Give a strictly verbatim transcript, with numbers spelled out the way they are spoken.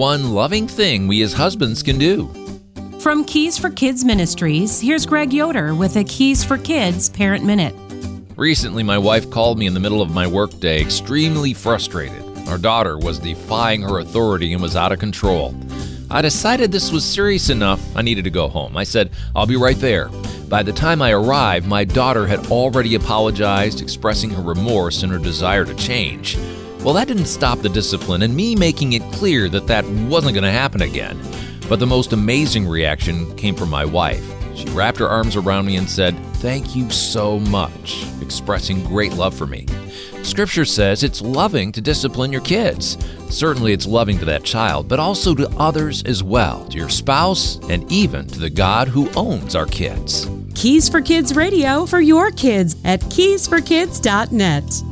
one loving thing we as husbands can do. From Keys for Kids Ministries, here's Greg Yoder with a Keys for Kids Parent Minute. Recently, my wife called me in the middle of my workday, extremely frustrated. Our daughter was defying her authority and was out of control. I decided this was serious enough I needed to go home. I said, I'll be right there. By the time I arrived, my daughter had already apologized, expressing her remorse and her desire to change. Well, that didn't stop the discipline and me making it clear that that wasn't going to happen again. But the most amazing reaction came from my wife. She wrapped her arms around me and said, "Thank you so much," expressing great love for me. Scripture says it's loving to discipline your kids. Certainly it's loving to that child, but also to others as well, to your spouse, and even to the God who owns our kids. Keys for Kids Radio for your kids at keys for kids dot net.